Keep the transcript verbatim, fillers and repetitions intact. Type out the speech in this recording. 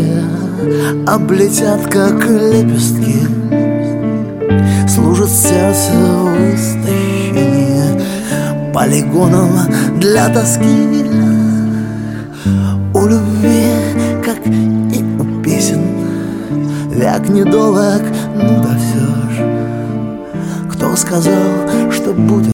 облетят, как лепестки, служат сердцу в истощении полигоном для тоски. У любви, как и у песен, век недолог, ну да все ж. Кто сказал, что будет